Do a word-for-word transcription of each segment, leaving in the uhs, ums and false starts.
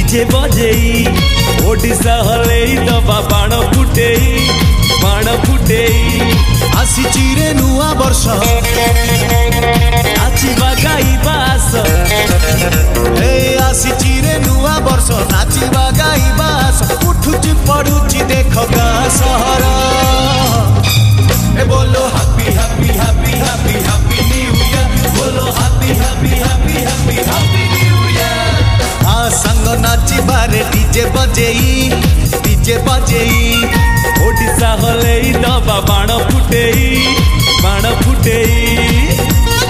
DJ बजेई ओडिशा हलेई दबा बाण फुटेई बाण फुटेई आसी चिरे नुआ वर्ष नाचिबा गाइबा आस ए आसी चिरे नुआ वर्ष नाचिबा गाइबा आस उठुची पडुची देख गाँ सहर ए बोलो happy happy happy happy happy new year बोलो happy happy happy happy happy new year आ संग नाचिबा रे डीजे बजेई डीजे बजेई ओडिशा हलेई दबा बाण फुटेई बाण फुटेई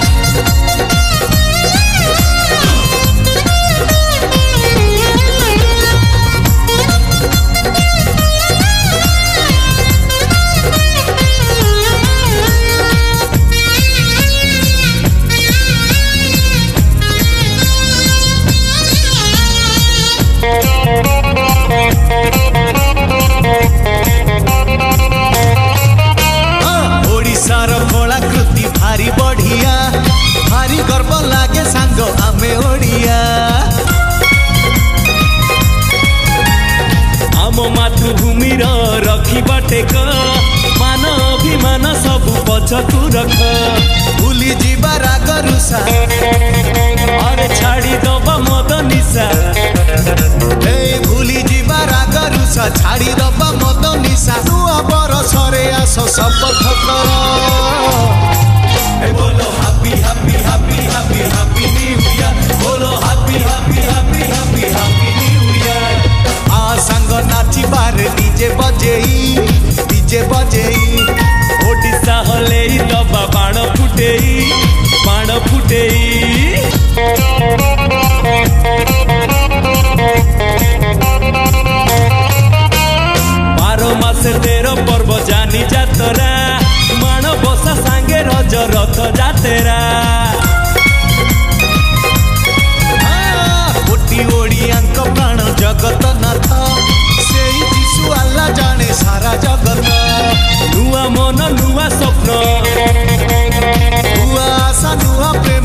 ओडिशार कलाकृति भारी बढ़िया भारी गर्व लागे सांग आमे ओडिया आम मातृभूमि रखिबा टेक मान अभिमान सबु पछकु रख भूली जीवा राग रुषा अरे छाड़ी दबा मद निशा ए भूली जीवा राग रुषा छाड़ी दबा मद निशा नुआ बरस रे आस शपथ कर ए बोलो happy happy happy happy happy new year बोलो happy happy happy happy happy new year आ संग नाचिबा रे डीजे बजेई डीजे बजेई ओडिशा हलेई दबा बाण फुटेई बाण फुटेई बारो मासे तेरो पर्व जानी जातरा माण बसा सांगे रज रथ जातेरा कोटी ओडियांक प्राण जगत नाथ सेई जीशु आल्ला जाने सारा जगत नुआ मन नुआ स्वप्न नुआ आशा नुआ प्रेम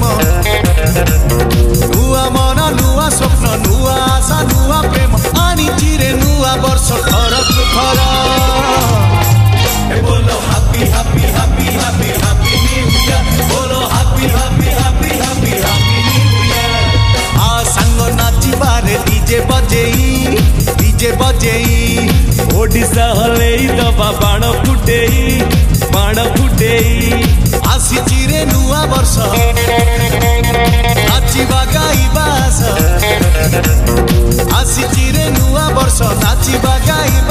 नुआ मन नुआ स्वप्न नुआ आशा नुआ प्रेम आनी चिरे नुआ वर्ष थरक थर ए बोलो happy happy happy happy happy new year बोलो happy happy happy happy happy new year आ संग नाचिबा रे डीजे बजेई डीजे बजेई ओडिशा हलेई दबा बाण फुटेई बाण फुटेई आसी चिरे नुआ वर्ष नाचिबा गाइबा आस आसी चिरे नुआ वर्ष नाचिबा गाइबा